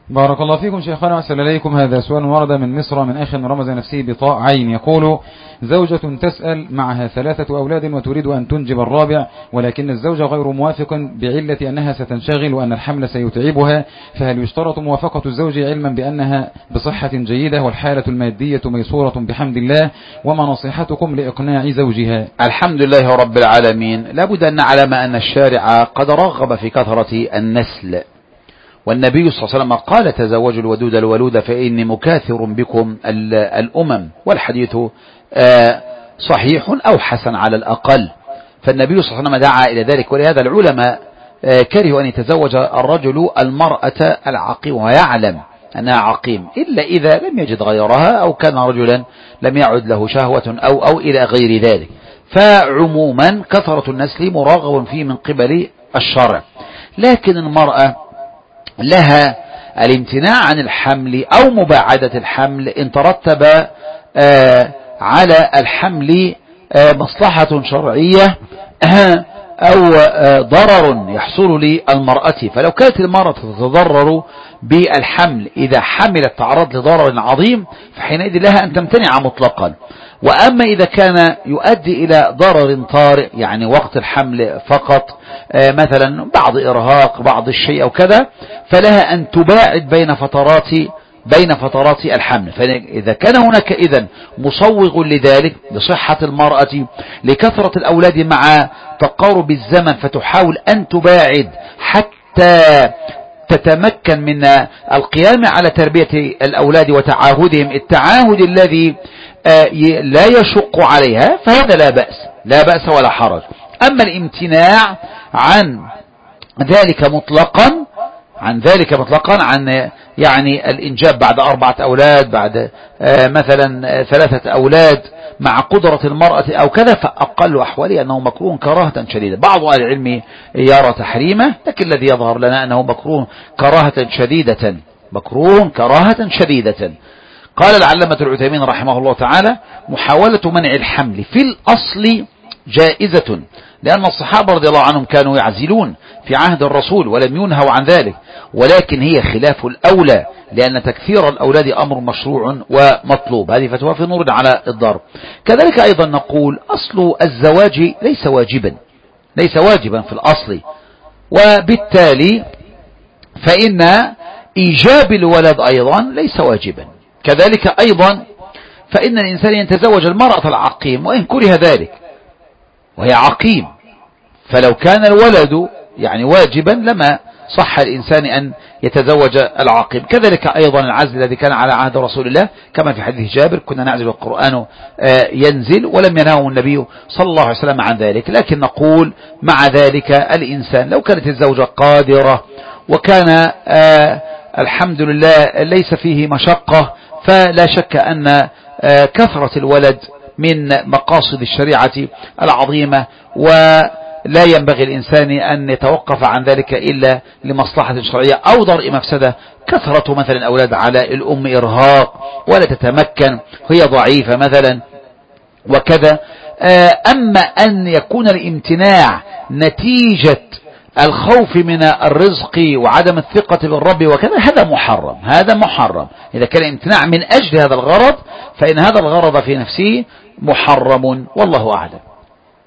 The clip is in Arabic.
بارك الله فيكم شيخنا وأحسن إليكم. هذا سؤال ورد من مصر من أخ رمز نفسه بطاء عين، يقول: زوجة تسأل معها 3 أولاد وتريد أن تنجب الرابع، ولكن الزوج غير موافق بعلة أنها ستنشغل وأن الحمل سيتعبها، فهل يشترط موافقة الزوج علما بأنها بصحة جيدة والحالة المادية ميسورة بحمد الله؟ وما نصيحتكم لإقناع زوجها؟ الحمد لله رب العالمين. لابد أن نعلم أن الشارع قد رغب في كثرة النسل، والنبي صلى الله عليه وسلم قال: تزوجوا الودود الولود فإني مكاثر بكم الأمم، والحديث صحيح أو حسن على الأقل. فالنبي صلى الله عليه وسلم دعا إلى ذلك، ولهذا العلماء كرهوا أن يتزوج الرجل المرأة العقيم ويعلم أنها عقيم إلا إذا لم يجد غيرها أو كان رجلا لم يعد له شهوة أو إلى غير ذلك. فعموما كثرة النسل مرغب فيه من قبل الشرع، لكن المرأة لها الامتناع عن الحمل أو مباعدة الحمل إن ترتب على الحمل مصلحة شرعية أو ضرر يحصل للمرأة. فلو كانت المرأة تتضرر بالحمل إذا حملت تعرض لضرر عظيم فحينئذ لها أن تمتنع مطلقا. وأما إذا كان يؤدي إلى ضرر طارئ، يعني وقت الحمل فقط، مثلا بعض إرهاق بعض الشيء أو كذا، فلها أن تباعد بين فترات الحمل. فإذا كان هناك إذن مصوغ لذلك لصحة المرأة لكثرة الأولاد مع تقارب الزمن، فتحاول أن تباعد حتى تتمكن من القيام على تربية الأولاد وتعاهدهم التعاهد الذي لا يشق عليها، فهذا لا بأس ولا حرج. أما الامتناع عن ذلك مطلقا عن يعني الإنجاب بعد 4 أولاد، بعد مثلا 3 أولاد مع قدرة المرأة أو كذا، فأقل أحوالي أنه مكروه كراهة شديدة. بعض أهل العلم يرى تحريمه، لكن الذي يظهر لنا أنه مكروه كراهة شديدة. قال العلامة العثيمين رحمه الله تعالى: محاولة منع الحمل في الأصل جائزة، لأن الصحابة رضي الله عنهم كانوا يعزلون في عهد الرسول ولم ينهوا عن ذلك، ولكن هي خلاف الأولى، لأن تكثير الأولاد أمر مشروع ومطلوب. هذه فتوى في نور على الضرب. كذلك أيضا نقول: أصل الزواج ليس واجبا في الأصل، وبالتالي فإن إيجاب الولد أيضا ليس واجبا. كذلك أيضا فإن الإنسان يتزوج المرأة العقيم وإن كره ذلك وهي عقيم، فلو كان الولد يعني واجبا لما صح الإنسان أن يتزوج العقيم. كذلك أيضا العزل الذي كان على عهد رسول الله، كما في حديث جابر: كنا نعزل والقرآن ينزل، ولم ينهى النبي صلى الله عليه وسلم عن ذلك. لكن نقول مع ذلك الإنسان لو كانت الزوجة قادرة وكان الحمد لله ليس فيه مشقة، فلا شك أن كثرة الولد من مقاصد الشريعة العظيمة، ولا ينبغي الإنسان أن يتوقف عن ذلك إلا لمصلحة شرعية أو درء مفسدة. كثرة مثلا الأولاد على الأم إرهاق ولا تتمكن، هي ضعيفة مثلا وكذا. أما أن يكون الامتناع نتيجة الخوف من الرزق وعدم الثقة بالرب وكذا، هذا محرم. إذا كان امتناع من أجل هذا الغرض فإن هذا الغرض في نفسه محرم، والله أعلم.